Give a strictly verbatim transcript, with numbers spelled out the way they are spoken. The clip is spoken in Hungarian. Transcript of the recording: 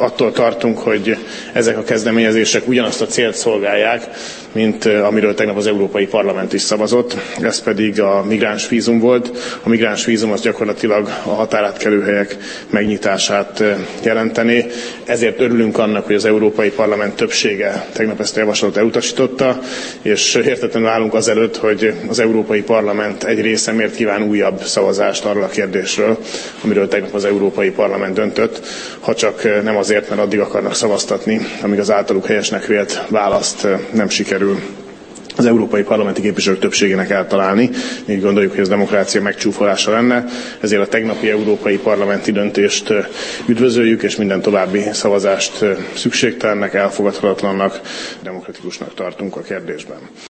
attól tartunk, hogy ezek a kezdeményezések ugyanazt a célt szolgálják, mint amiről tegnap az Európai Parlament is szavazott, ez pedig a migránsvízum volt. A migránsvízum az gyakorlatilag a határátkelőhelyek megnyitását jelentené. Ezért örülünk annak, hogy az Európai Parlament többsége tegnap ezt a javaslatot elutasította, és értetlenül állunk azelőtt, hogy az Európai Parlament egy része miért kíván újabb szavazást arról a kérdésről, amiről tegnap az Európai Parlament döntött, ha csak nem azért, mert addig akarnak szavaztatni, amíg az általuk helyesnek vélt választ nem sikerül az európai parlamenti képviselők többségének eltalálni. Így gondoljuk, hogy ez demokrácia megcsúfolása lenne, ezért a tegnapi európai parlamenti döntést üdvözöljük, és minden további szavazást szükségtelennek, elfogadhatatlannak, demokratikusnak tartunk a kérdésben.